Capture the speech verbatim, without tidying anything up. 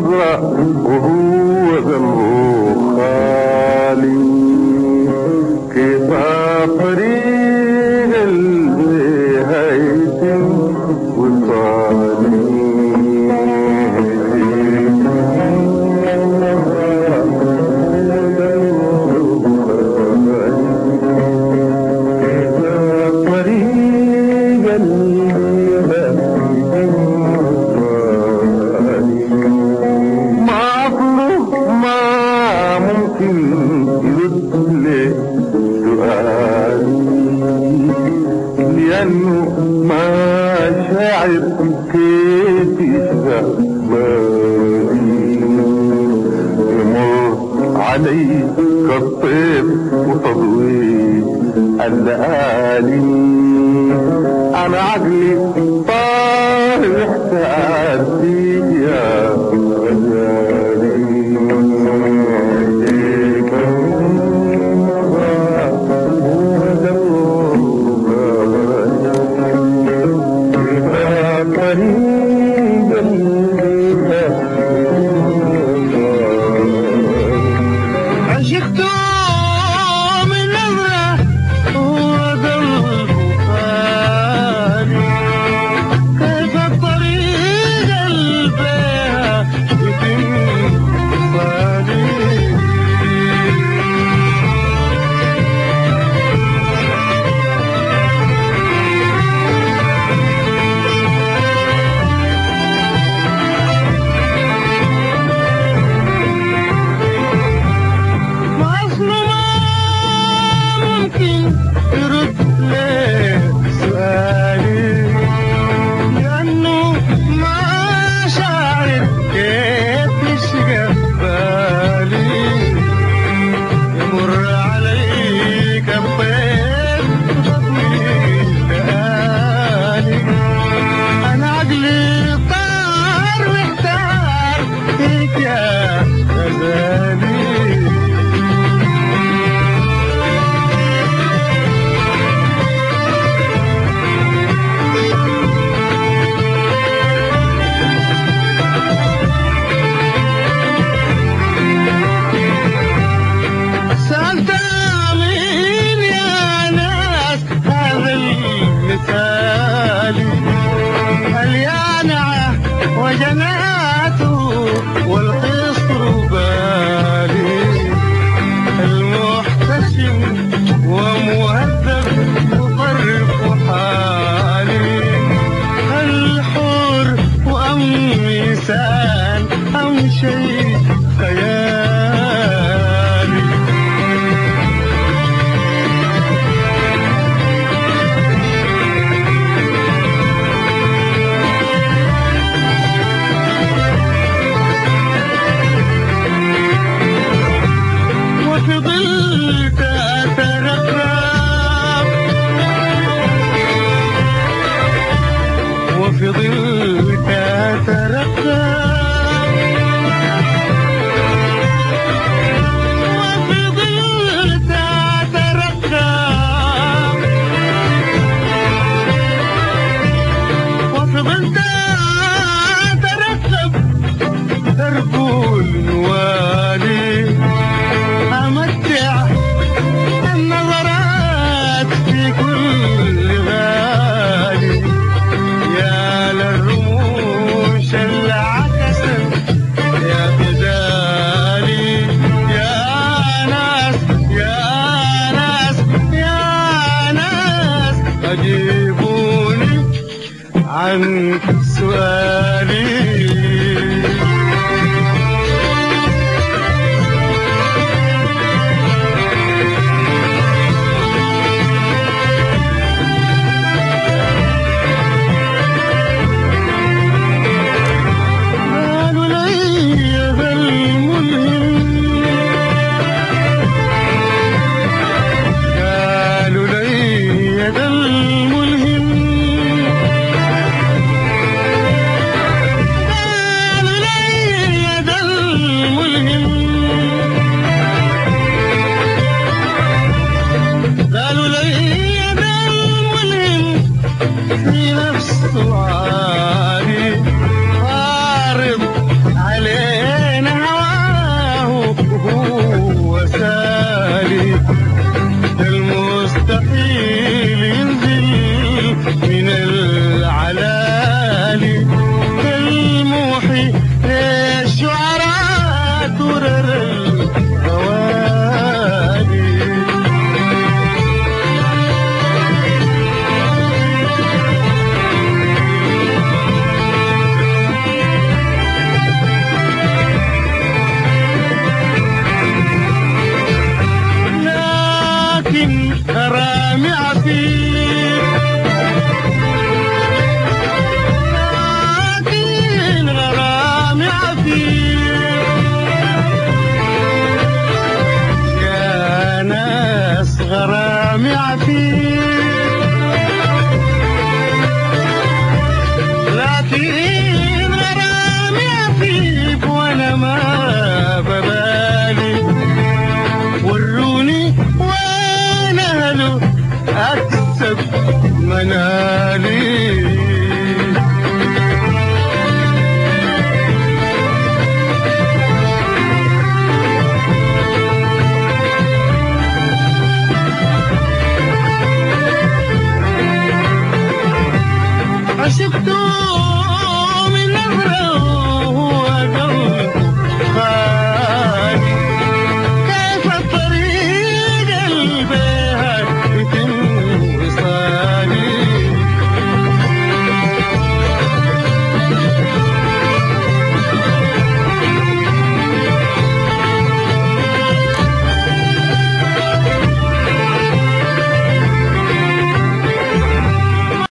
نظرة وهو ذنبه خالي كيف طريق اللي هيتم وصالي لأنه ما شاعر كيف يشغل بالي يمر علي كالطيف وتضوي الليالي أنا عقلي طاير احساسي يا رجالي وجناته والقصر بالي المحتشم ومهذب مطرف حالي الحور وأم إنسان أم شيء خيالي في ظلك أترقى وفي ظلك أترقى وفي ظلك أترقب تربو الوالي أمتع النظرات في كل غالي يا للرموش اللي عكست يا بدالي يا ناس يا ناس يا ناس أجيبوني عن سؤالي قالوا لي ده الملهم روحي للشعراء درر الغوالي. لكن غرامي عفيف، لكن غرامي عفيف يا ناس، غرامي عفيف، لكن غرامي عفيف وانا ما ببالي. وروني وانا له اكسب منالي. عشقت